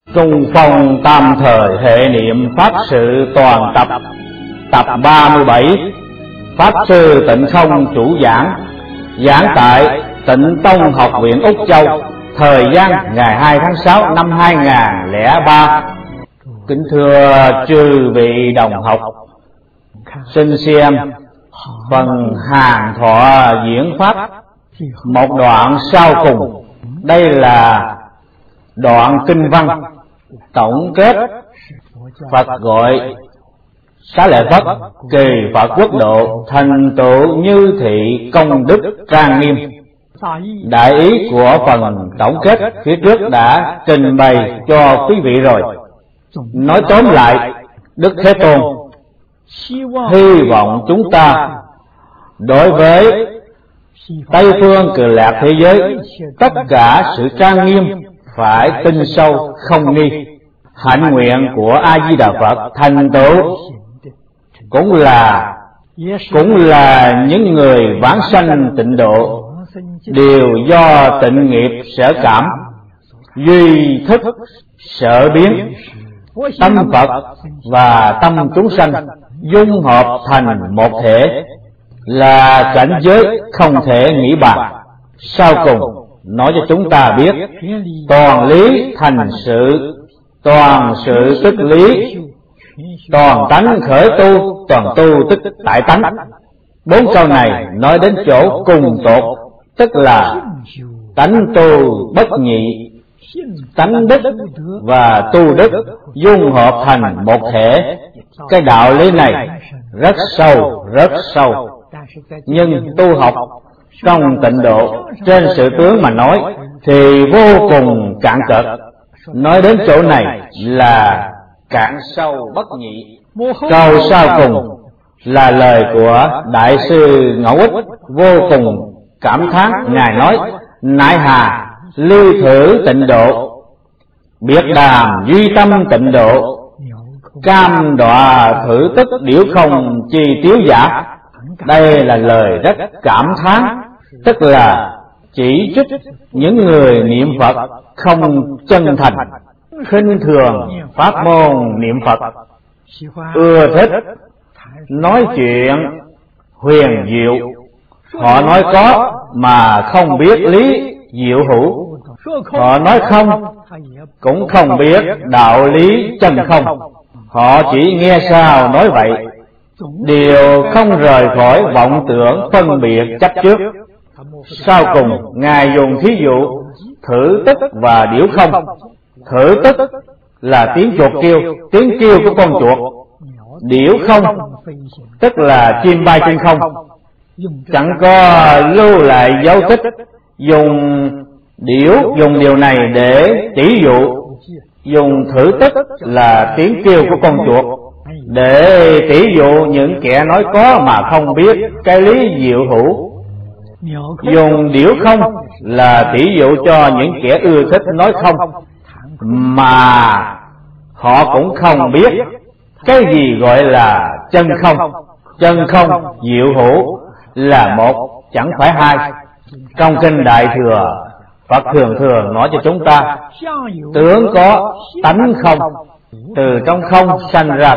Trung phong tam thời hệ niệm Pháp sự toàn tập. Tập 37. Pháp sư Tịnh Không chủ giảng. Giảng tại Tịnh Tông Học viện Úc Châu. Thời gian ngày 2 tháng 6 năm 2003. Kính thưa chư vị đồng học, xin xem phần hàng thọ diễn pháp một đoạn sau cùng. Đây là đoạn kinh văn tổng kết Phật gọi Xá Lợi Phất kỳ Phật quốc độ thành tựu như thị công đức trang nghiêm. Đại ý của phần tổng kết phía trước đã trình bày cho quý vị rồi. Nói tóm lại, Đức Thế Tôn hy vọng chúng ta đối với Tây phương Cực Lạc thế giới, tất cả sự trang nghiêm phải tinh sâu không nghi. Hạnh nguyện của A Di Đà Phật thành tựu cũng là những người vãng sanh tịnh độ, đều do tịnh nghiệp sở cảm, duy thức sở biến, tâm Phật và tâm chúng sanh dung hợp thành một thể, là cảnh giới không thể nghĩ bàn. Sau cùng nói cho chúng ta biết, toàn lý thành sự, toàn sự tức lý, toàn tánh khởi tu, toàn tu tức tại tánh. 4 câu này nói đến chỗ cùng tột, tức là tánh tu bất nhị, tánh đức và tu đức dung hợp thành một thể. Cái đạo lý này rất sâu, rất sâu, nhưng tu học trong tịnh độ trên sự tướng mà nói thì vô cùng cạn cợt. Nói đến chỗ này là cạn sâu bất nhị. Câu sau cùng là lời của Đại sư Ngẫu Ích vô cùng cảm thán. Ngài nói: nại hà lưu thử tịnh độ, biệt đàm duy tâm tịnh độ, cam đọa thử tức điểu không chi tiếu giả. Đây là lời rất cảm thán, tức là chỉ trích những người niệm Phật không chân thành, khinh thường pháp môn niệm Phật, ưa thích nói chuyện huyền diệu. Họ nói có mà không biết lý diệu hữu, họ nói không cũng không biết đạo lý chân không. Họ chỉ nghe sao nói vậy, đều không rời khỏi vọng tưởng phân biệt chấp trước. Sau cùng Ngài dùng thí dụ thử tức và điểu không. Thử tức là tiếng chuột kêu, tiếng kêu của con chuột. Điểu không tức là chim bay trên không, chẳng có lưu lại dấu tích. Dùng điều này để tỉ dụ. Dùng thử tức là tiếng kêu của con chuột để tỉ dụ những kẻ nói có mà không biết cái lý diệu hữu. Dùng điểu không là tỉ dụ cho những kẻ ưa thích nói không mà họ cũng không biết cái gì gọi là chân không. Chân không diệu hữu là một, chẳng phải hai. Trong kinh Đại Thừa, Phật thường nói cho chúng ta tướng có, tánh không. Từ trong không sanh ra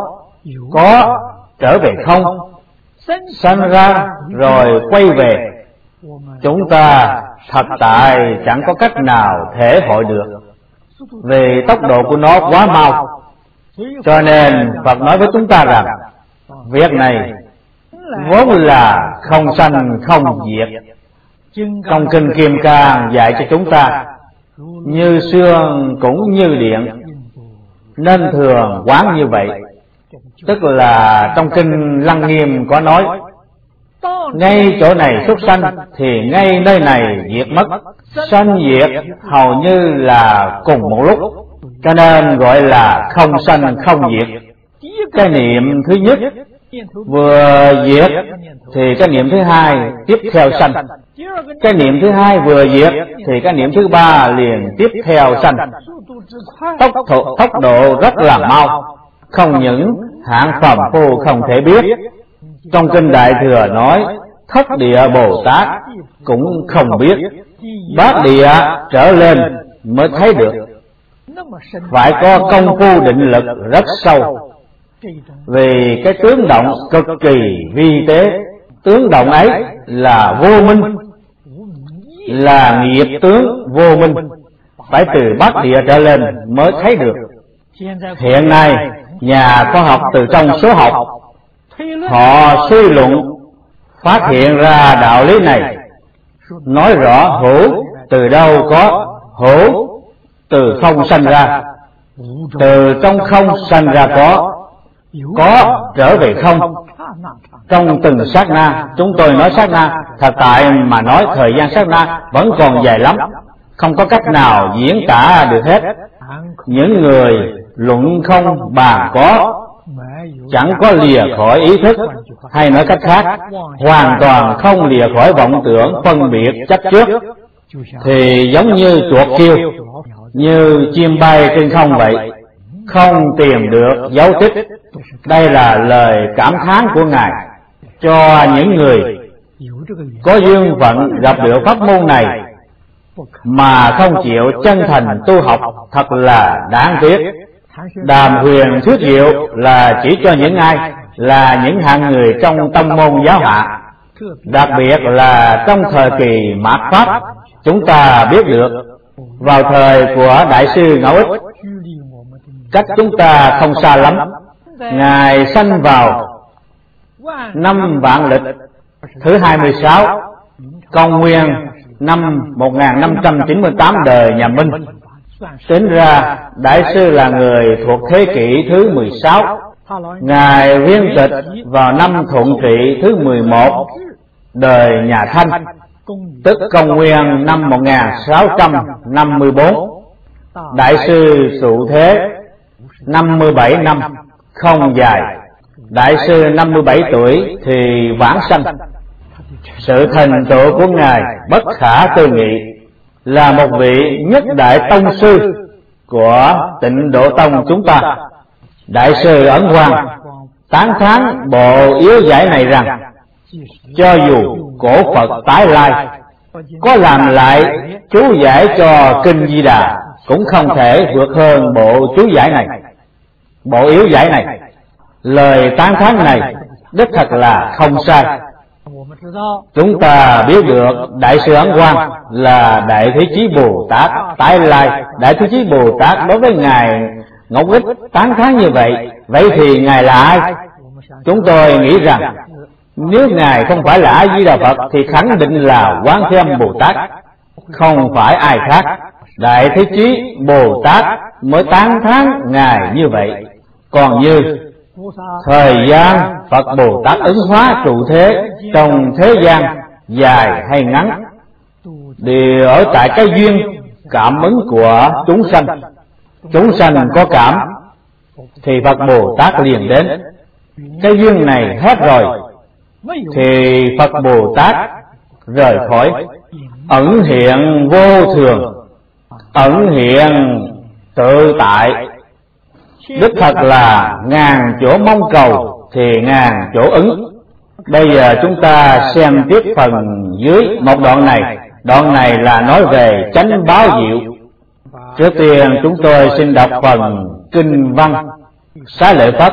có trở về không, sanh ra rồi quay về. Chúng ta thật tại chẳng có cách nào thể hội được, vì tốc độ của nó quá mau. Cho nên Phật nói với chúng ta rằng việc này vốn là không sanh không diệt. Trong kinh Kim Cang dạy cho chúng ta như sương cũng như điện, nên thường quán như vậy. Tức là trong kinh Lăng Nghiêm có nói, ngay chỗ này xuất sanh thì ngay nơi này diệt mất. Sanh diệt hầu như là cùng một lúc, cho nên gọi là không sanh không diệt. Cái niệm thứ nhất vừa diệt thì cái niệm thứ hai tiếp theo sanh. Cái niệm thứ hai vừa diệt thì cái niệm thứ ba liền tiếp theo sanh. Tốc độ rất là mau, không những hạng phàm phu không thể biết. Trong kinh Đại Thừa nói Thất Địa Bồ Tát cũng không biết, Bát Địa trở lên mới thấy được. phải có công phu định lực rất sâu. Vì cái tướng động cực kỳ vi tế, tướng động ấy là vô minh, là nghiệp tướng vô minh, phải từ Bắc Địa trở lên mới thấy được. Hiện nay nhà khoa học từ trong số học họ suy luận phát hiện ra đạo lý này, nói rõ hữu từ đâu có, hữu từ không sanh ra, từ trong không sanh ra có trở về không trong từng sát na. Chúng tôi nói sát na, thật tại mà nói thời gian sát na vẫn còn dài lắm, không có cách nào diễn tả được hết. Những người luận không bàn có, chẳng có lìa khỏi ý thức, hay nói cách khác, hoàn toàn không lìa khỏi vọng tưởng phân biệt chấp trước, thì giống như chuột kêu, như chim bay trên không vậy, không tìm được dấu tích. Đây là lời cảm thán của Ngài cho những người có duyên phận gặp được pháp môn này mà không chịu chân thành tu học, thật là đáng tiếc. Đàm huyền thuyết diệu là chỉ cho những ai là những hạng người trong tông môn giáo hạ, đặc biệt là trong thời kỳ mạt Pháp. Chúng ta biết được vào thời của Đại sư Ngẫu Ích, cách chúng ta không xa lắm, Ngài sanh vào năm Vạn Lịch thứ 26, công nguyên năm 1598 đời nhà Minh. Tính ra Đại sư là người thuộc thế kỷ thứ 16. Ngài viên tịch vào năm Thuận Trị thứ 11 đời nhà Thanh, tức công nguyên năm 1654. Đại sư trụ thế 57 năm, không dài. Đại sư 57 tuổi thì vãng sanh. Sự thành tựu của Ngài bất khả tư nghị, là một vị nhất đại tông sư của Tịnh Độ Tông chúng ta. Đại sư Ấn Quang tán thán bộ yếu giải này rằng, cho dù cổ Phật tái lai có làm lại chú giải cho Kinh Di Đà, cũng không thể vượt hơn bộ chú giải này, bộ yếu giải này. Lời tán thán này đích thật là không sai. Chúng ta biết được Đại sư Ấn Quang là Đại Thế Chí Bồ Tát tái lai. Đại Thế Chí Bồ Tát đối với Ngài Ngẫu Ích tán thán như vậy, vậy thì Ngài là ai? Chúng tôi nghĩ rằng nếu Ngài không phải là A Di Đà Phật thì khẳng định là Quán Thế Âm Bồ Tát, không phải ai khác. Đại Thế Chí Bồ Tát mới tán thán Ngài như vậy. Còn như thời gian Phật Bồ Tát ứng hóa trụ thế trong thế gian dài hay ngắn đều ở tại cái duyên cảm ứng của chúng sanh. Chúng sanh có cảm thì Phật Bồ Tát liền đến. Cái duyên này hết rồi thì Phật Bồ Tát rời khỏi. Ẩn hiện vô thường, ẩn hiện tự tại, đích thật là ngàn chỗ mong cầu thì ngàn chỗ ứng. Bây giờ chúng ta xem tiếp phần dưới một đoạn này. Đoạn này là nói về chánh báo diệu. Trước tiên chúng tôi xin đọc phần kinh văn. Xá lợi Phất: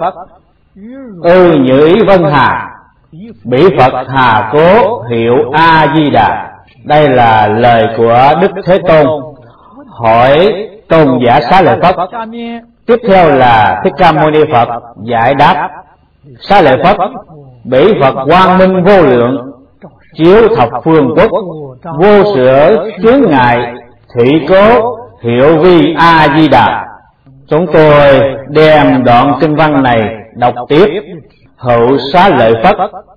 Như ý vân hà, bỉ Phật hà cố hiệu A Di Đà. Đây là lời của Đức Thế Tôn hỏi tôn giả Xá lợi Phất. Tiếp theo là Thích Ca Mâu Ni Phật giải đáp: Xá lợi Phất, bỉ Phật quang minh vô lượng, chiếu thập phương quốc, vô sửa chướng ngại, thị cố hiệu vi A Di Đà. Chúng tôi đem đoạn kinh văn này đọc tiếp. Hữu Xá lợi Phất,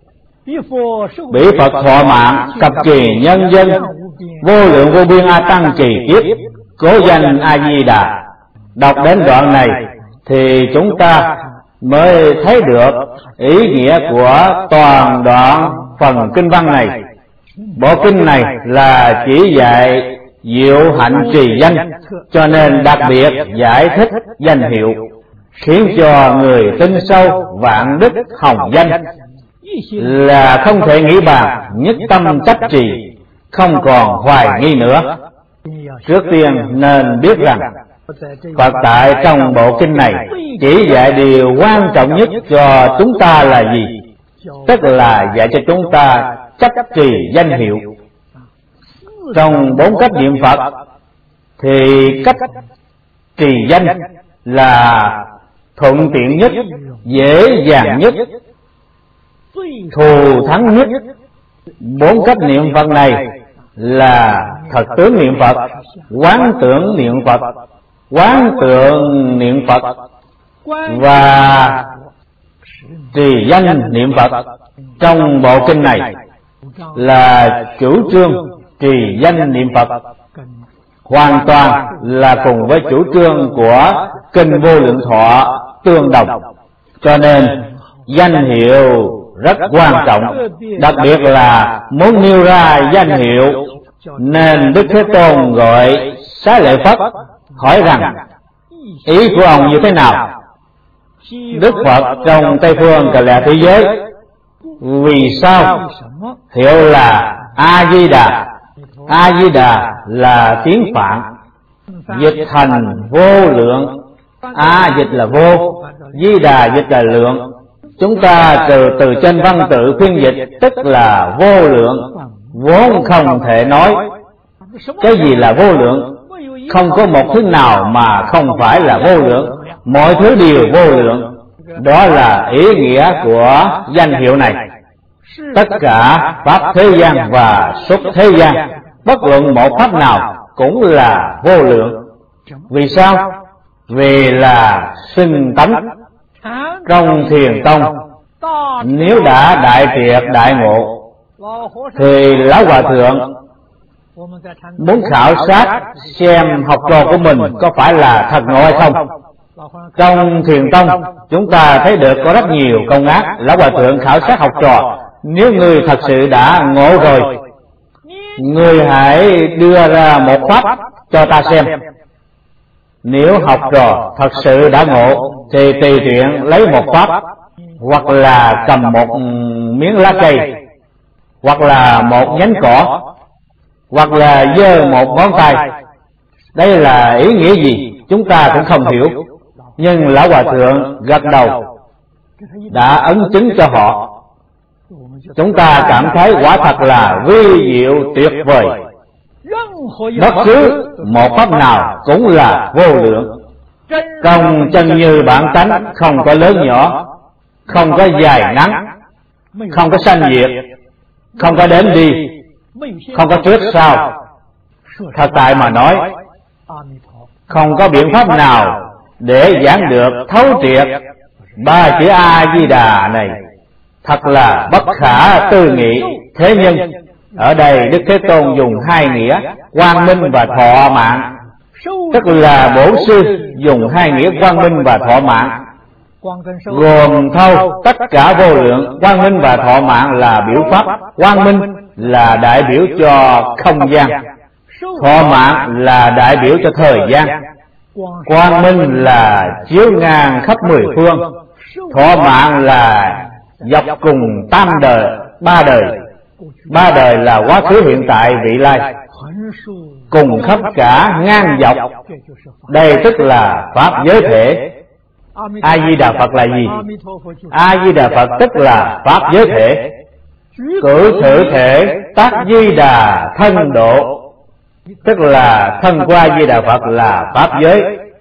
bỉ Phật thọ mạng, cập trì nhân dân, vô lượng vô biên A Tăng trì kiếp, cố danh A Di Đà. Đọc đến đoạn này thì chúng ta mới thấy được ý nghĩa của toàn đoạn phần kinh văn này. Bộ kinh này là chỉ dạy diệu hạnh trì danh, cho nên đặc biệt giải thích danh hiệu, khiến cho người tin sâu vạn đức hồng danh là không thể nghĩ bàn, nhất tâm chấp trì, không còn hoài nghi nữa. Trước tiên nên biết rằng Phật tại trong bộ kinh này chỉ dạy điều quan trọng nhất cho chúng ta là gì? Tức là dạy cho chúng ta chấp trì danh hiệu. Trong 4 cách niệm Phật thì cách trì danh là thuận tiện nhất, dễ dàng nhất, thù thắng nhất. 4 cách niệm Phật này là thật tướng niệm Phật, quán tưởng niệm Phật, quán tượng niệm Phật và trì danh niệm Phật. Trong bộ kinh này là chủ trương trì danh niệm Phật hoàn toàn là cùng với chủ trương của kinh Vô Lượng Thọ tương đồng. Cho nên danh hiệu rất quan trọng, đặc biệt là muốn nêu ra danh hiệu nên Đức Thế Tôn gọi Xá Lợi Phất hỏi rằng ý của ông như thế nào? Đức Phật trong Tây Phương Cực Lạc thế giới vì sao hiệu là A Di Đà? A Di Đà là tiếng Phạn, dịch thành vô lượng. A dịch là vô, Di Đà dịch là lượng. Chúng ta từ trên văn tự phiên dịch tức là vô lượng, vốn không thể nói. Cái gì là vô lượng? Không có một thứ nào mà không phải là vô lượng, mọi thứ đều vô lượng. Đó là ý nghĩa của danh hiệu này. Tất cả pháp thế gian và xuất thế gian, bất luận một pháp nào cũng là vô lượng. Vì sao? Vì là sinh tánh. Trong Thiền Tông, nếu đã đại triệt đại ngộ thì Lão Hòa Thượng muốn khảo sát xem học trò của mình có phải là thật ngộ hay không. Trong Thiền Tông chúng ta thấy được có rất nhiều công ác. Lão Hòa Thượng khảo sát học trò, nếu người thật sự đã ngộ rồi, người hãy đưa ra một pháp cho ta xem. Nếu học trò thật sự đã ngộ thì tùy tiện lấy một pháp, hoặc là cầm một miếng lá cây, hoặc là một nhánh cỏ, hoặc là giơ một ngón tay. Đây là ý nghĩa gì chúng ta cũng không hiểu, nhưng Lão Hòa Thượng gật đầu đã ấn chứng cho họ. Chúng ta cảm thấy quả thật là vi diệu tuyệt vời. Bất cứ một pháp nào cũng là vô lượng. Công chân như bản tánh, không có lớn nhỏ, không có dài ngắn, không có sanh diệt, không có đến đi, không có trước sau. Thật tại mà nói, không có biện pháp nào để giảng được thấu triệt 3 chữ A Di Đà này. Thật là bất khả tư nghị. Thế nhưng ở đây Đức Thế Tôn dùng 2 nghĩa, quang minh và thọ mạng. Tức là Bổn Sư dùng 2 nghĩa quang minh và thọ mạng, gồm thâu tất cả vô lượng. Quang minh và thọ mạng là biểu pháp. Quang minh là đại biểu cho không gian, thọ mạng là đại biểu cho thời gian. Quang minh là chiếu ngang khắp 10 phương, thọ mạng là dọc cùng 3 đời. 3 đời là quá khứ, hiện tại, vị lai, cùng khắp cả ngang dọc. Đây tức là pháp giới thể. A Di Đà Phật là gì? A Di Đà Phật tức là pháp giới thể. Cử thử thể tác Di Đà thân độ, tức là thân của A Di Đà Phật là pháp giới,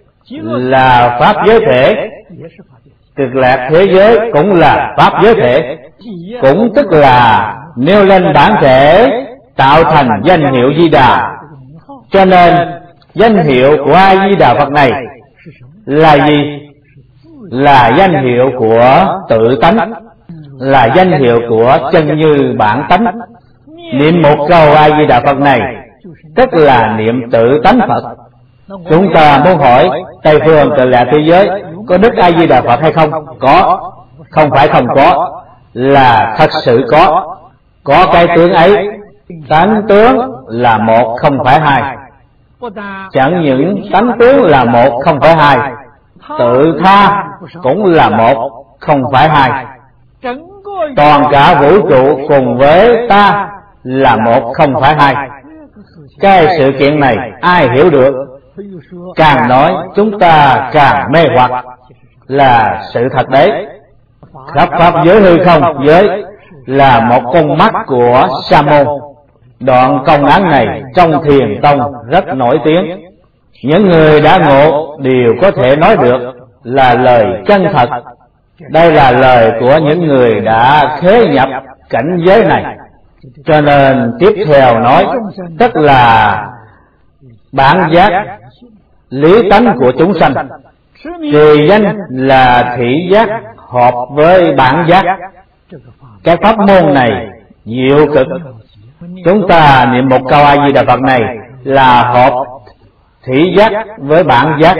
là pháp giới thể. Cực lạc thế giới cũng là pháp giới thể, cũng tức là nêu lên bản thể tạo thành danh hiệu Di Đà. Cho nên danh hiệu của A Di Đà Phật này là gì? Là danh hiệu của tự tánh, là danh hiệu của chân như bản tánh. Niệm một câu A Di Đà Phật này tức là niệm tự tánh Phật. Chúng ta muốn hỏi Tây Phương Cực Lạc thế giới có Đức A Di Đà Phật hay không? Có, không phải không có, là thật sự có. Có cái tướng ấy, tánh tướng là một không phải hai. Chẳng những tánh tướng là một không phải hai, tự tha cũng là một không phải hai. Toàn cả vũ trụ cùng với ta là một không phải hai. Cái sự kiện này ai hiểu được càng nói chúng ta càng mê hoặc, là sự thật đấy. Khắp pháp giới hư không giới là một con mắt của Sa môn. Đoạn công án này trong Thiền Tông rất nổi tiếng. Những người đã ngộ đều có thể nói được là lời chân thật. Đây là lời của những người đã khế nhập cảnh giới này. Cho nên tiếp theo nói, tức là bản giác lý tánh của chúng sanh. Trì danh là thị giác hợp với bản giác. Cái pháp môn này diệu cực. Chúng ta niệm một câu A Di Đà Phật này là hợp thị giác với bản giác.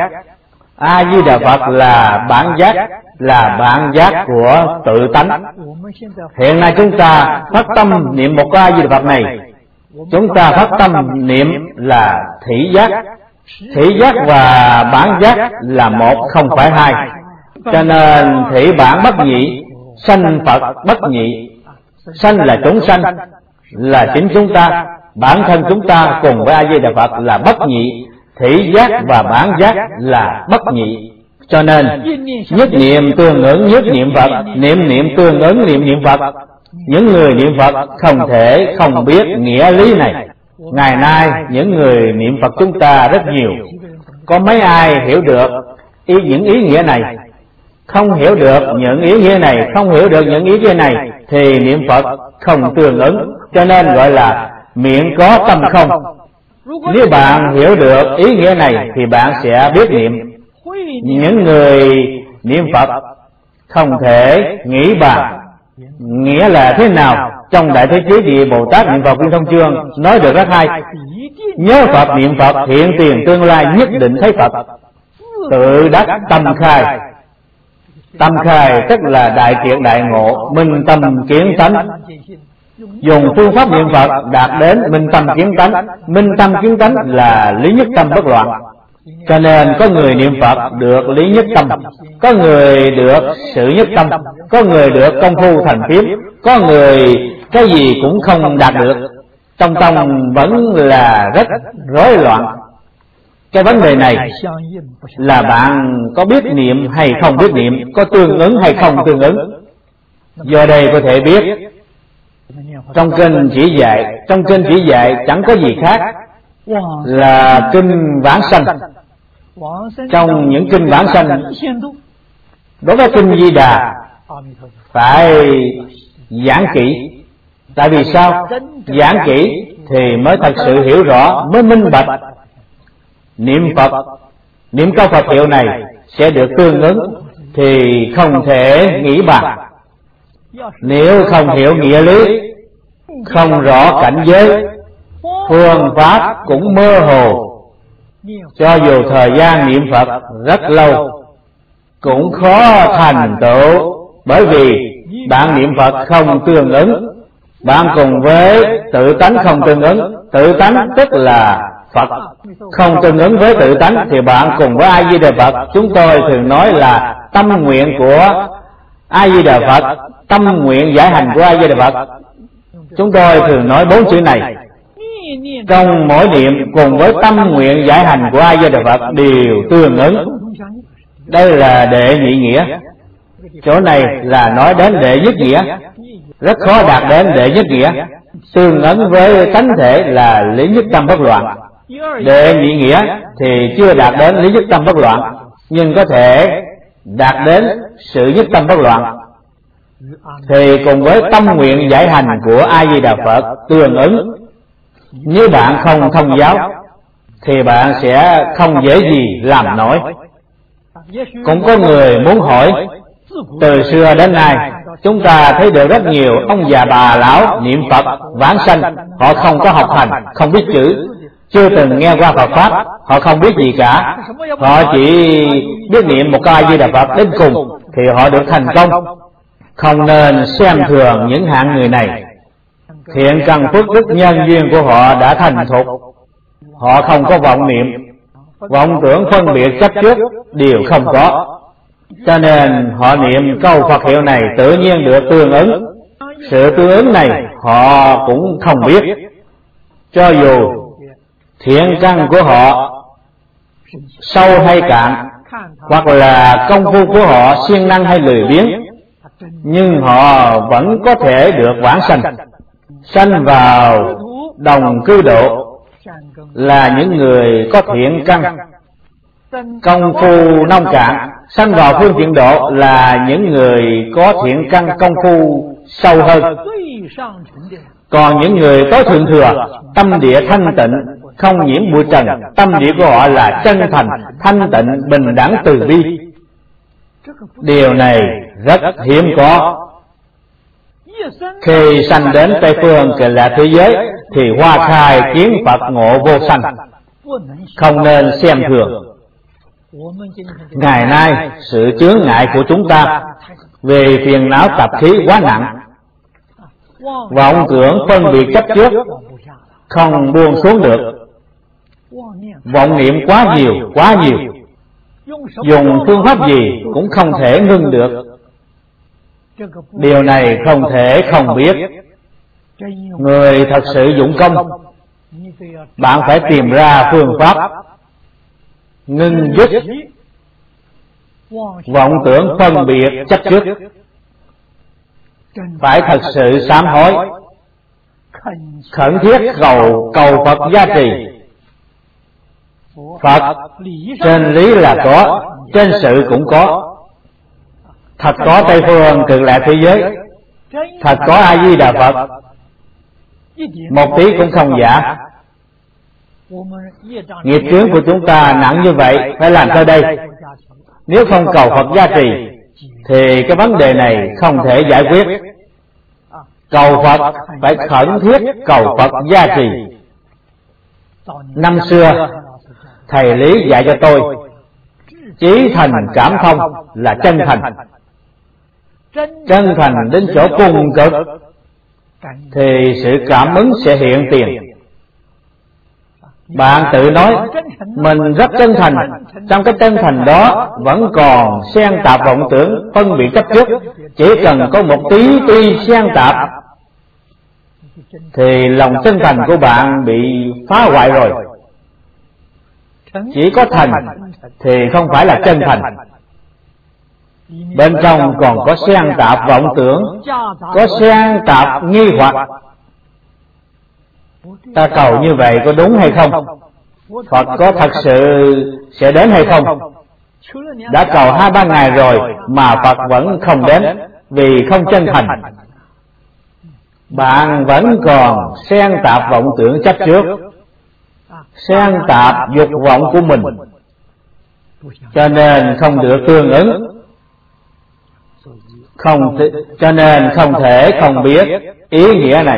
A Di Đà Phật là bản giác, là bản giác của tự tánh. Hiện nay chúng ta phát tâm niệm một câu A Di Đà Phật này, chúng ta phát tâm niệm là thị giác. Thị giác và bản giác là một, không phải hai. Cho nên thị bản bất nhị, sanh Phật bất nhị. Sanh là chúng sanh, là chính chúng ta. Bản thân chúng ta cùng với A Di Đà Phật là bất nhị. Thị giác và bản giác là bất nhị. Cho nên nhất niệm tương ứng nhất niệm Phật, niệm niệm tương ứng niệm niệm Phật. Những người niệm Phật không thể không biết nghĩa lý này. Ngày nay những người niệm Phật chúng ta rất nhiều. Có mấy ai hiểu được những ý nghĩa này? Không hiểu được những ý nghĩa này, không hiểu được những ý nghĩa này thì niệm Phật không tương ứng. Cho nên gọi là miệng có tâm không. Nếu bạn hiểu được ý nghĩa này thì bạn sẽ biết niệm. Những người niệm Phật không thể nghĩ bàn nghĩa là thế nào. Trong Đại Thế Chí Địa Bồ Tát Niệm Phật Viên Thông Chương nói được rất hay. Nhớ Phật niệm Phật hiện tiền tương lai nhất định thấy Phật. Tự đắc tâm khai. Tâm khai tức là đại triệt đại ngộ, minh tâm kiến tánh. Dùng phương pháp niệm Phật đạt đến minh tâm kiến tánh. Minh tâm kiến tánh là lý nhất tâm bất loạn. Cho nên có người niệm Phật được lý nhất tâm, có người được sự nhất tâm, có người được công phu thành phiếm, có người cái gì cũng không đạt được. Trong tâm vẫn là rất rối loạn. Cái vấn đề này là bạn có biết niệm hay không biết niệm, có tương ứng hay không tương ứng. Do đây có thể biết trong kinh chỉ dạy chẳng có gì khác là kinh vãng sanh. Trong những kinh vãng sanh, đối với kinh Di Đà phải giảng kỹ. Tại vì sao? Giảng kỹ thì mới thật sự hiểu rõ, mới minh bạch. Niệm Phật, niệm câu Phật hiệu này sẽ được tương ứng thì không thể nghĩ bàn. Nếu không hiểu nghĩa lý, không rõ cảnh giới, phương pháp cũng mơ hồ. Cho dù thời gian niệm Phật rất lâu cũng khó thành tựu. Bởi vì bạn niệm Phật không tương ứng, bạn cùng với tự tánh không tương ứng. Tự tánh tức là Phật không tương ứng với tự tánh thì bạn cùng với A Di Đà Phật. Chúng tôi thường nói là tâm nguyện của A Di Đà Phật, tâm nguyện giải hành của A Di Đà Phật. Chúng tôi thường nói 4 chữ này. Trong mỗi niệm cùng với tâm nguyện giải hành của A Di Đà Phật đều tương ứng. Đây là đệ nhị nghĩa. Chỗ này là nói đến đệ nhất nghĩa, rất khó đạt đến đệ nhất nghĩa. Tương ứng với tánh thể là lý nhất tâm bất loạn. Đệ nhị nghĩa thì chưa đạt đến lý nhất tâm bất loạn, nhưng có thể đạt đến sự nhất tâm bất loạn. Thì cùng với tâm nguyện giải hành của A Di Đà Phật tương ứng. Nếu bạn không thông giáo thì bạn sẽ không dễ gì làm nổi. Cũng có người muốn hỏi, từ xưa đến nay chúng ta thấy được rất nhiều ông già bà lão niệm Phật vãng sanh. Họ không có học hành, không biết chữ, chưa từng nghe qua Phật Pháp, họ không biết gì cả. Họ chỉ biết niệm một câu A Di Đà Phật đến cùng thì họ được thành công. Không nên xem thường những hạng người này. Thiện căn phước đức nhân duyên của họ đã thành thục. Họ không có vọng niệm, vọng tưởng phân biệt chấp trước đều không có. Cho nên họ niệm câu Phật hiệu này tự nhiên được tương ứng. Sự tương ứng này họ cũng không biết. Cho dù thiện căn của họ sâu hay cạn, hoặc là công phu của họ siêng năng hay lười biếng, nhưng họ vẫn có thể được vãng sanh, sanh vào đồng cư độ, là những người có thiện căn. Công phu nông cạn, sanh vào phương tiện độ, là những người có thiện căn công phu sâu hơn. Còn những người tối thượng thừa, tâm địa thanh tịnh, không nhiễm bụi trần, tâm địa của họ là chân thành, thanh tịnh, bình đẳng, từ bi. Điều này rất hiếm có. Khi sanh đến Tây phương Cực Lạc thế giới thì hoa khai kiến Phật ngộ vô sanh, không nên xem thường. Ngày nay sự chướng ngại của chúng ta về phiền não tập khí quá nặng, vọng tưởng phân biệt chấp trước không buông xuống được, vọng niệm quá nhiều, dùng phương pháp gì cũng không thể ngưng được. Điều này không thể không biết. Người thật sự dụng công, bạn phải tìm ra phương pháp ngưng dứt vọng tưởng phân biệt chấp trước, phải thật sự sám hối, khẩn thiết cầu Phật gia trì. Phật trên lý là có, trên sự cũng có. Thật có Tây phương Cực Lạc thế giới, thật có A Di Đà Phật, một tí cũng không giả. Nghiệp chướng của chúng ta nặng như vậy, phải làm sao đây? Nếu không cầu Phật gia trì thì cái vấn đề này không thể giải quyết. Cầu Phật phải khẩn thiết cầu Phật gia trì. Năm xưa thầy Lý dạy cho tôi, chí thành cảm thông là chân thành. Chân thành đến chỗ cùng cực thì sự cảm ứng sẽ hiện tiền. Bạn tự nói mình rất chân thành, trong cái chân thành đó vẫn còn xen tạp vọng tưởng, phân biệt chấp trước. Chỉ cần có một tí xen tạp thì lòng chân thành của bạn bị phá hoại rồi. Chỉ có thành thì không phải là chân thành. Bên trong còn có xen tạp vọng tưởng, có xen tạp nghi hoặc. Ta cầu như vậy có đúng hay không? Phật có thật sự sẽ đến hay không? Đã cầu 2-3 ngày rồi mà Phật vẫn không đến, vì không chân thành. Bạn vẫn còn xen tạp vọng tưởng chấp trước, xen tạp dục vọng của mình, cho nên không được tương ứng. Cho nên không thể không biết ý nghĩa này.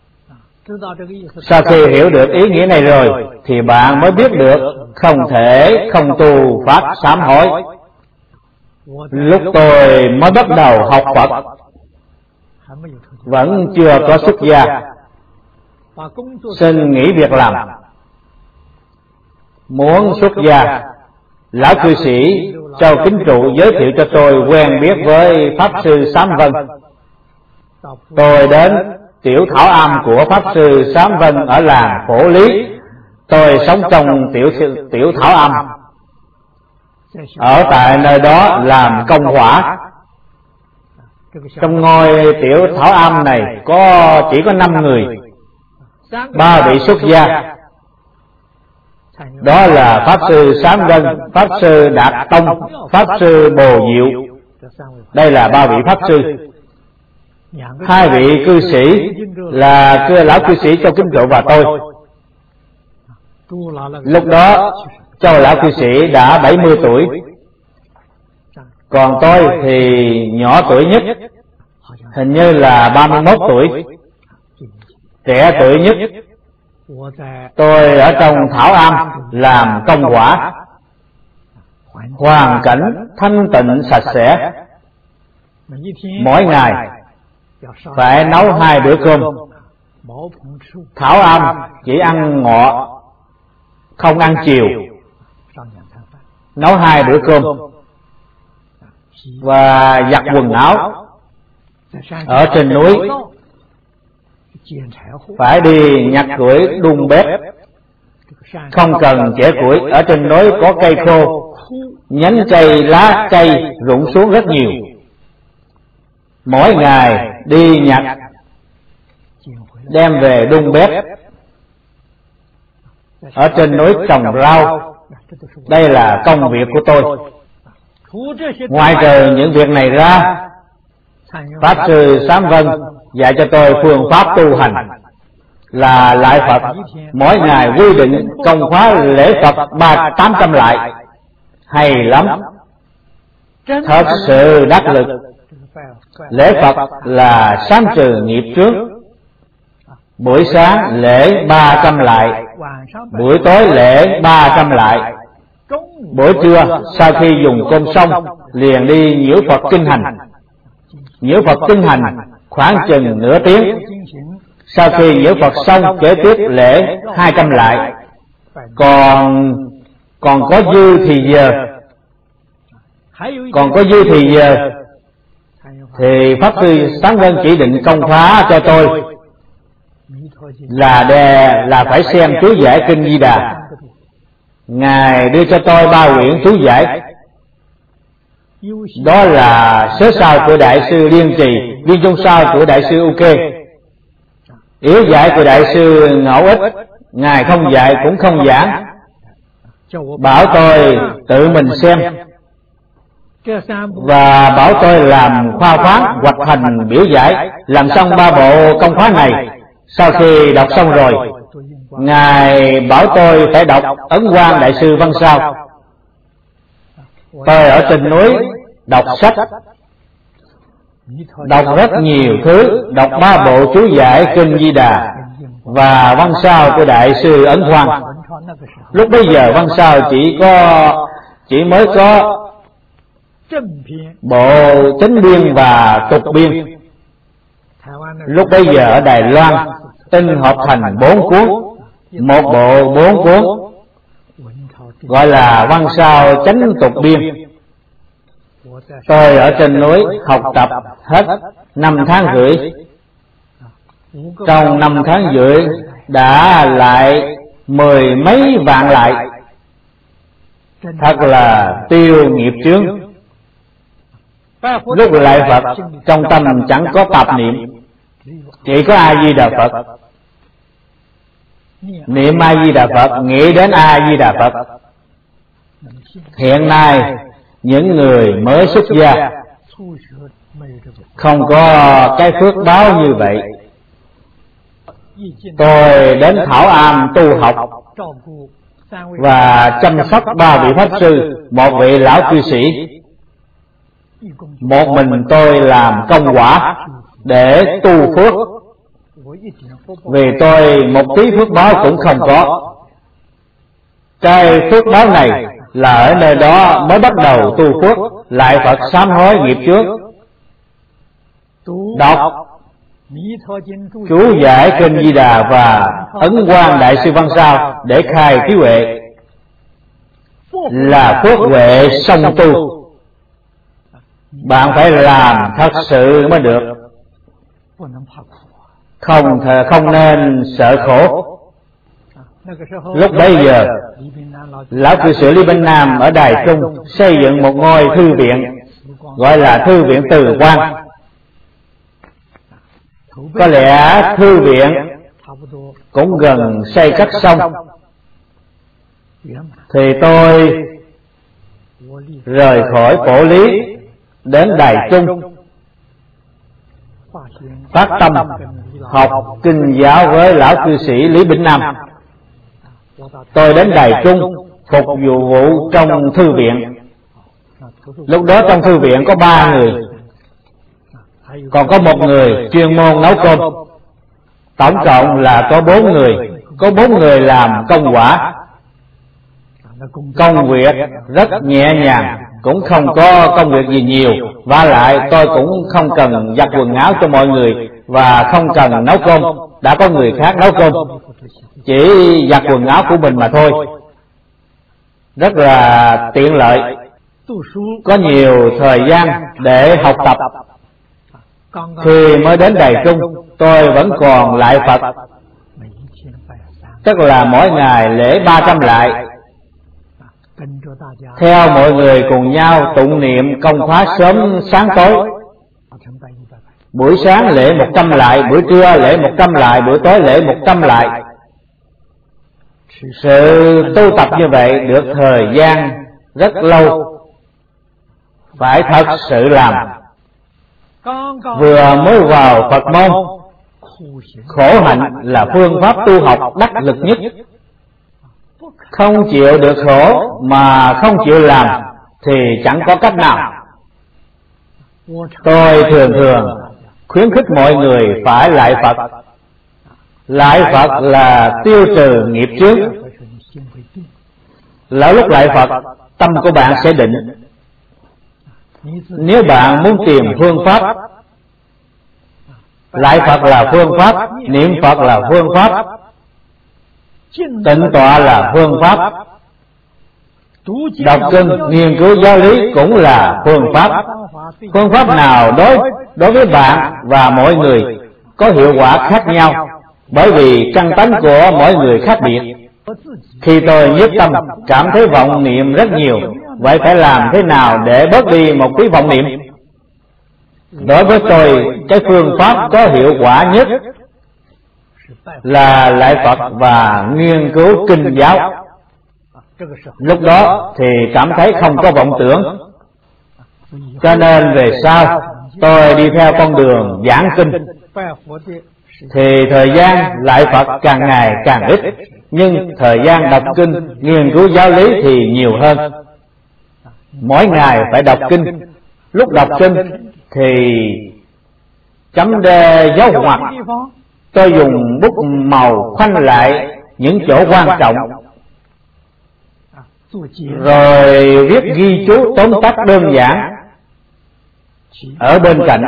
Sau khi hiểu được ý nghĩa này rồi thì bạn mới biết được không thể không tu pháp sám hối. Lúc tôi mới bắt đầu học Phật, vẫn chưa có xuất gia, xin nghỉ việc làm, muốn xuất gia. Lão cư sĩ Châu Kính Trụ giới thiệu cho tôi quen biết với Pháp Sư Sám Vân. Tôi đến tiểu thảo am của Pháp Sư Sám Vân ở làng Phổ Lý. Tôi sống trong tiểu thảo am, ở tại nơi đó làm công hỏa. Trong ngôi tiểu thảo am này chỉ có 5 người, 3 vị xuất gia. Đó là Pháp Sư Sám Vân, Pháp Sư Đạt Tông, Pháp Sư Bồ Diệu. Đây là 3 vị Pháp Sư. 2 vị cư sĩ là lão cư sĩ Châu Kính Trụ và tôi. Lúc đó Châu lão cư sĩ đã 70 tuổi, còn tôi thì nhỏ tuổi nhất, hình như là 31 tuổi, trẻ tuổi nhất. Tôi ở trong thảo am làm công hỏa, hoàn cảnh thanh tịnh sạch sẽ. Mỗi ngày phải nấu 2 bữa cơm. Thảo am chỉ ăn ngọ, không ăn chiều. Nấu 2 bữa cơm và giặt quần áo. Ở trên núi phải đi nhặt củi đun bếp, không cần chẻ củi. Ở trên núi có cây khô, nhánh cây, lá cây rụng xuống rất nhiều. Mỗi ngày đi nhặt, đem về đun bếp. Ở trên núi trồng rau. Đây là công việc của tôi. Ngoài trừ những việc này ra, Pháp Sư Sám Vân dạy cho tôi phương pháp tu hành là lại Phật. Mỗi ngày quy định công khóa lễ Phật 800 lại. Hay lắm, thật sự đắc lực. Lễ Phật là sám trừ nghiệp trước. Buổi sáng lễ 300 lại, buổi tối lễ 300 lại. Buổi trưa sau khi dùng cơm xong liền đi nhiễu Phật kinh hành. Nhiễu Phật kinh hành khoảng chừng nửa tiếng. Sau khi nhiễu Phật xong, kế tiếp lễ 200 lại. Còn có dư thì giờ, thì Pháp Sư Sám Vân chỉ định công khóa cho tôi là phải xem chú giải kinh Di Đà. Ngài đưa cho tôi 3 quyển chú giải. Đó là Sớ Sao của Đại sư Liên Trì, Viên Trung Sao của Đại sư U-Kê, Yếu giải của Đại sư Ngẫu Ích. Ngài không dạy cũng không giảng, bảo tôi tự mình xem, và bảo tôi làm khoa phán hoạch thành biểu giải. Làm xong 3 bộ công khóa này, sau khi đọc xong rồi, Ngài bảo tôi phải đọc Ấn Quang Đại sư Văn Sao. Tôi ở trên núi đọc sách, đọc rất nhiều thứ, đọc 3 bộ chú giải kinh Di Đà và Văn Sao của Đại sư Ấn Quang. Lúc bấy giờ Văn Sao chỉ mới có bộ chánh biên và tục biên. Lúc bấy giờ ở Đài Loan in hợp thành 4 cuốn, một bộ 4 cuốn, gọi là Văn Sao chánh tục biên. Tôi ở trên núi học tập hết 5 tháng rưỡi. Trong 5 tháng rưỡi đã lại 10 mấy vạn lại. Thật là tiêu nghiệp chướng. Lúc lại Phật, trong tâm chẳng có tạp niệm, chỉ có A Di Đà Phật. Niệm A Di Đà Phật, nghĩ đến A Di Đà Phật. Hiện nay những người mới xuất gia không có cái phước báo như vậy. Tôi đến Thảo Am tu học và chăm sóc 3 vị Pháp Sư, 1 vị lão cư sĩ. Một mình tôi làm công quả để tu phước, vì tôi một tí phước báo cũng không có. Cái phước báo này là ở nơi đó mới bắt đầu tu phước, lại Phật sám hối nghiệp trước. Đọc chú giải kinh Di Đà và Ấn Quang Đại sư Văn Sao để khai trí huệ, là phước huệ song tu. Bạn phải làm thật sự mới được, không nên sợ khổ. Lúc bấy giờ, lão cư sĩ Lý Binh Nam ở Đài Trung xây dựng một ngôi thư viện, gọi là Thư viện Từ Quang. Có lẽ thư viện cũng gần xây cất xong, thì tôi rời khỏi Phổ Lý đến Đài Trung, phát tâm học kinh giáo với lão cư sĩ Lý Bỉnh Nam. Tôi đến Đài Trung phục vụ trong thư viện. Lúc đó trong thư viện có 3 người, còn có 1 người chuyên môn nấu cơm. Tổng cộng là có 4 người. Có 4 người làm công quả. Công việc rất nhẹ nhàng, cũng không có công việc gì nhiều. Và lại tôi cũng không cần giặt quần áo cho mọi người, và không cần nấu cơm, đã có người khác nấu cơm, chỉ giặt quần áo của mình mà thôi. Rất là tiện lợi, có nhiều thời gian để học tập. Khi mới đến Đài Trung, tôi vẫn còn lại Phật. tức là mỗi ngày lễ 300 lại, theo mọi người cùng nhau tụng niệm công pháp sớm sáng tối. Buổi sáng lễ 100 lại, buổi trưa lễ 100 lại, buổi tối lễ 100 lại. Sự tu tập như vậy được thời gian rất lâu, phải thật sự làm. Vừa mới vào Phật môn, khổ hạnh là phương pháp tu học đắc lực nhất. Không chịu được khổ mà không chịu làm thì chẳng có cách nào. Tôi thường khuyến khích mọi người phải lại Phật. Lại Phật là tiêu trừ nghiệp chướng. Lão lúc lại Phật, tâm của bạn sẽ định. Nếu bạn muốn tìm phương pháp, lại Phật là phương pháp, niệm Phật là phương pháp, tịnh tọa là phương pháp, đọc kinh nghiên cứu giáo lý cũng là phương pháp. Phương pháp nào đối với bạn và mọi người có hiệu quả khác nhau, bởi vì căn tánh của mỗi người khác biệt. Khi tôi nhất tâm cảm thấy vọng niệm rất nhiều, vậy phải làm thế nào để bớt đi một tí vọng niệm? Đối với tôi, cái phương pháp có hiệu quả nhất là lại Phật và nghiên cứu kinh giáo. Lúc đó thì cảm thấy không có vọng tưởng. Cho nên về sau tôi đi theo con đường giảng kinh, thì thời gian lại Phật càng ngày càng ít, nhưng thời gian đọc kinh, nghiên cứu giáo lý thì nhiều hơn. Mỗi ngày phải đọc kinh. Lúc đọc kinh thì chấm đề dấu ngoặc, tôi dùng bút màu khoanh lại những chỗ quan trọng, rồi viết ghi chú tóm tắt đơn giản ở bên cạnh,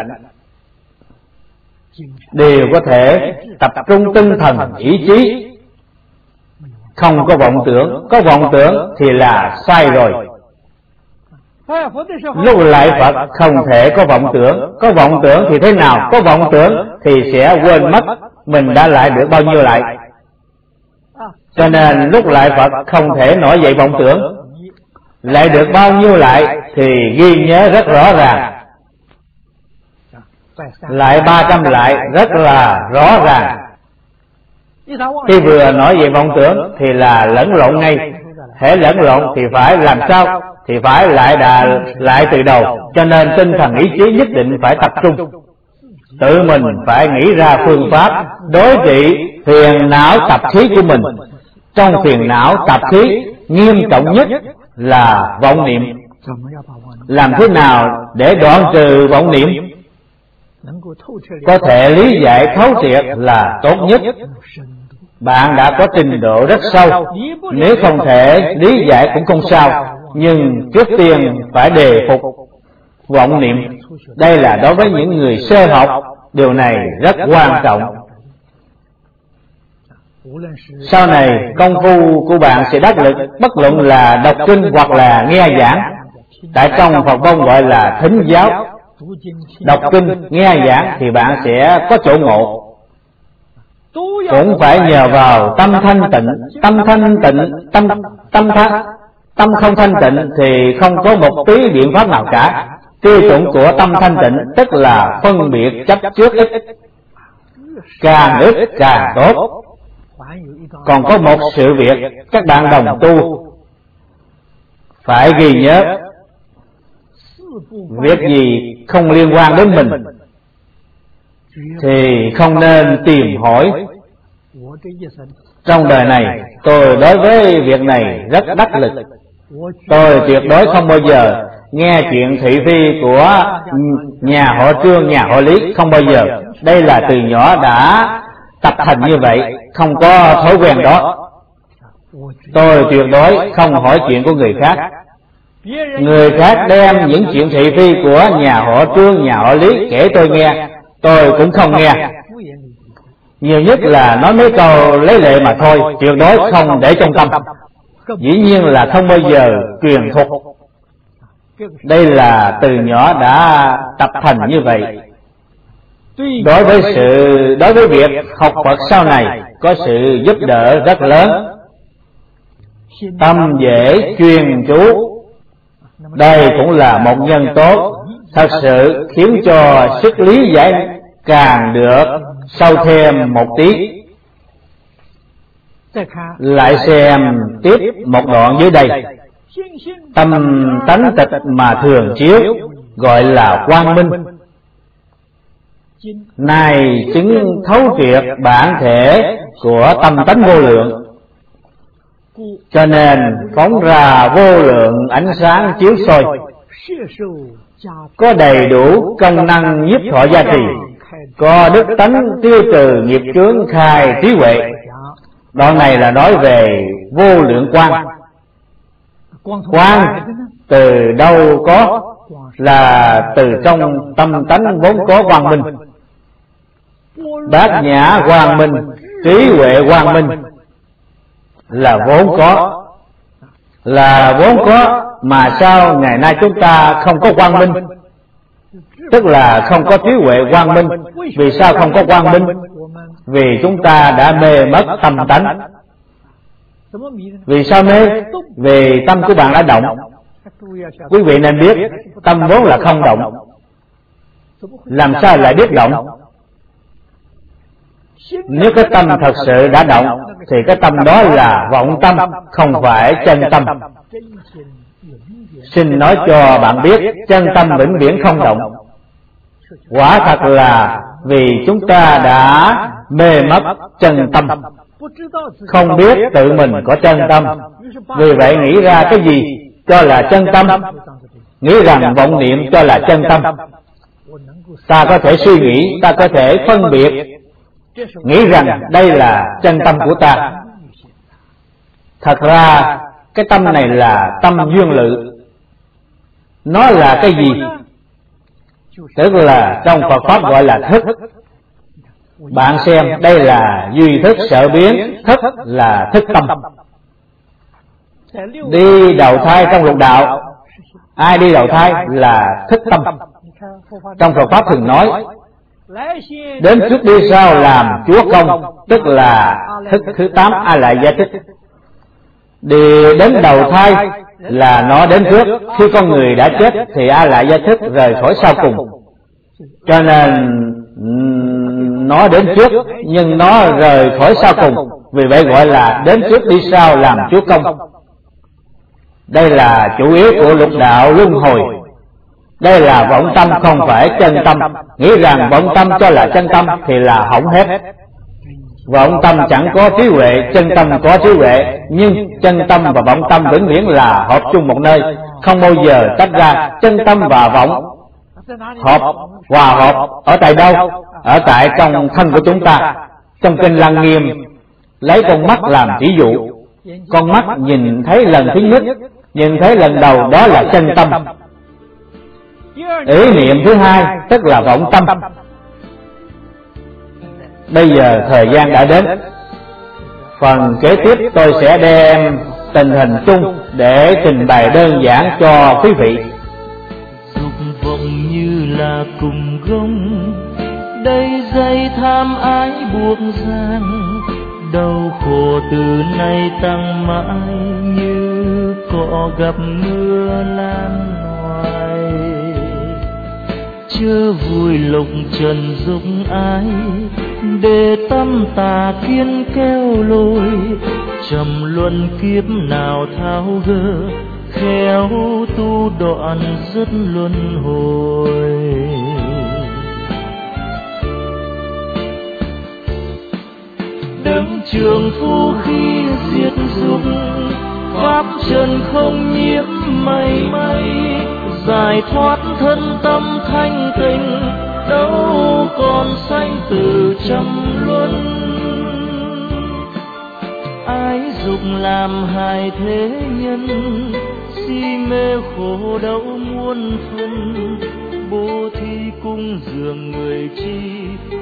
đều có thể tập trung tinh thần ý chí, không có vọng tưởng. Có vọng tưởng thì là sai rồi. Lúc lại Phật không thể có vọng tưởng. Có vọng tưởng thì thế nào? Có vọng tưởng thì sẽ quên mất mình đã lại được bao nhiêu lại. Cho nên lúc lại Phật không thể nổi dậy vọng tưởng. Lại được bao nhiêu lại thì ghi nhớ rất rõ ràng. Lại 300 lại rất là rõ ràng. Khi vừa nổi dậy vọng tưởng thì là lẫn lộn ngay. Hễ lẫn lộn thì phải làm sao? Thì phải lại từ đầu. Cho nên tinh thần ý chí nhất định phải tập trung. Tự mình phải nghĩ ra phương pháp đối trị phiền não tập khí của mình. Trong phiền não tập khí nghiêm trọng nhất là vọng niệm. Làm thế nào để đoạn trừ vọng niệm? Có thể lý giải thấu triệt là tốt nhất. Bạn đã có trình độ rất sâu, nếu không thể lý giải cũng không sao, nhưng trước tiên phải đề phục vọng niệm. Đây là đối với những người sơ học, điều này rất quan trọng. Sau này công phu của bạn sẽ đắc lực, bất luận là đọc kinh hoặc là nghe giảng. Tại trong Phật môn gọi là thính giáo. Đọc kinh, nghe giảng thì bạn sẽ có chỗ ngộ. Cũng phải nhờ vào tâm thanh tịnh. Tâm thanh tịnh, tâm không thanh tịnh thì không có một tí biện pháp nào cả. Tiêu chuẩn của tâm thanh tịnh tức là phân biệt chấp trước ít, càng ít càng tốt. Còn có một sự việc các bạn đồng tu phải ghi nhớ. Việc gì không liên quan đến mình thì không nên tìm hỏi. Trong đời này tôi đối với việc này rất đắc lực. Tôi tuyệt đối không bao giờ nghe chuyện thị phi của nhà họ Trương, nhà họ Lý, không bao giờ. Đây là từ nhỏ đã tập thành như vậy, không có thói quen đó. Tôi tuyệt đối không hỏi chuyện của người khác. Người khác đem những chuyện thị phi của nhà họ Trương, nhà họ Lý kể tôi nghe, tôi cũng không nghe. Nhiều nhất là nói mấy câu lấy lệ mà thôi, tuyệt đối không để trong tâm. Dĩ nhiên là không bao giờ truyền thuật. Đây là từ nhỏ đã tập thành như vậy. Đối với việc học Phật sau này có sự giúp đỡ rất lớn. Tâm dễ chuyên chú, đây cũng là một nhân tố thật sự khiến cho sức lý giải càng được sâu thêm một tí. Lại xem tiếp một đoạn dưới đây. Tâm tánh tịch mà thường chiếu, gọi là quang minh. Này chứng thấu triệt bản thể của tâm tánh vô lượng, cho nên phóng ra vô lượng ánh sáng chiếu soi, có đầy đủ công năng nhiếp thọ gia trì, có đức tánh tiêu trừ nghiệp chướng, khai trí huệ. Đoạn này là nói về vô lượng quang. Quang từ đâu có? Là từ trong tâm tánh vốn có quang minh. Bát nhã quang minh, trí huệ quang minh là vốn có. Là vốn có mà sao ngày nay chúng ta không có quang minh? Tức là không có trí huệ quang minh. Vì sao không có quang minh? Vì chúng ta đã mê mất tâm tánh. Vì sao mê? Vì tâm của bạn đã động. Quý vị nên biết, tâm vốn là không động, làm sao lại biết động? Nếu cái tâm thật sự đã động thì cái tâm đó là vọng tâm, không phải chân tâm. Xin nói cho bạn biết, chân tâm vĩnh viễn không động. Quả thật là vì chúng ta đã mê mất chân tâm, không biết tự mình có chân tâm. Vì vậy nghĩ ra cái gì cho là chân tâm, nghĩ rằng vọng niệm cho là chân tâm. Ta có thể suy nghĩ, ta có thể phân biệt, nghĩ rằng đây là chân tâm của ta. Thật ra cái tâm này là tâm duyên lự. Nó là cái gì? Tức là trong Phật Pháp gọi là thức. Bạn xem, đây là duy thức sở biến, thức là thức tâm. Đi đầu thai trong lục đạo, ai đi đầu thai là thức tâm. Trong Phật Pháp thường nói, đến trước đi sau làm Chúa Công, tức là thức thứ 8 A Lại Gia Thức. Đi đến đầu thai là nó đến trước. Khi con người đã chết thì A Lại Gia Thức rời khỏi sau cùng. Cho nên nó đến trước nhưng nó rời khỏi sau cùng. Vì vậy gọi là đến trước đi sau làm Chúa Công. Đây là chủ yếu của lục đạo luân hồi. Đây là vọng tâm, không phải chân tâm. Nghĩ rằng vọng tâm cho là chân tâm thì là hỏng hết. Vọng tâm chẳng có trí huệ, chân tâm có trí huệ. Nhưng chân tâm và vọng tâm vĩnh viễn là hợp chung một nơi, không bao giờ tách ra. Chân tâm và vọng hòa hợp ở tại đâu? Ở tại trong thân của chúng ta. Trong Kinh Lăng Nghiêm lấy con mắt làm ví dụ. Con mắt nhìn thấy lần thứ nhất, nhìn thấy lần đầu, đó là chân tâm. Ý niệm thứ hai tức là vọng tâm. Bây giờ thời gian đã đến, phần kế tiếp tôi sẽ đem tình hình chung để trình bày đơn giản cho quý vị. Dục vọng như là cùng gông, đầy dây tham ái buộc ràng, đau khổ từ nay tăng mãi như cỏ gặp mưa lan hoài. Chưa vui lục trần dục ái, để tâm tà kiên kéo lôi, trầm luân kiếp nào tháo gỡ, khéo tu đoạn dứt luân hồi. Đấng trường phu khi diệt dục, pháp trần không nhiễm mảy may, giải thoát thân tâm thanh tịnh, đâu còn sanh tử trăm luân. Ái dục làm hại thế nhân, si mê khổ đau muôn phần, bố thí cung dường người chi